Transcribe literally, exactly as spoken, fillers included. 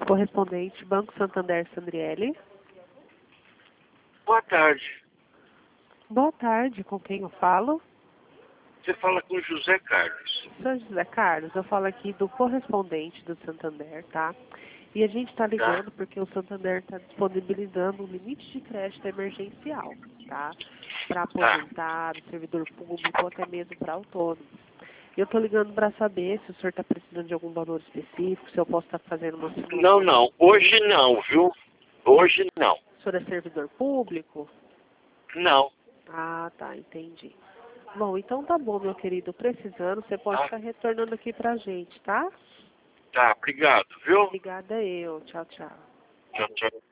Correspondente, Banco Santander, Sandriele. Boa tarde. Boa tarde, com quem eu falo? Você fala com José Carlos. Sou José Carlos, eu falo aqui do correspondente do Santander, tá? E a gente está ligando Tá? porque o Santander está disponibilizando um limite de crédito emergencial, tá? Para Tá. aposentado, servidor público ou até mesmo para autônomo. Eu estou ligando para saber se o senhor está precisando de algum valor específico, se eu posso estar fazendo uma simulação. Não, não. Hoje não, viu? Hoje não. O senhor é servidor público? Não. Ah, tá, entendi. Bom, então tá bom, meu querido. Precisando, você pode Tá? estar retornando aqui pra gente, tá? Tá, obrigado, viu? Obrigada eu. Tchau, tchau. Tchau, tchau.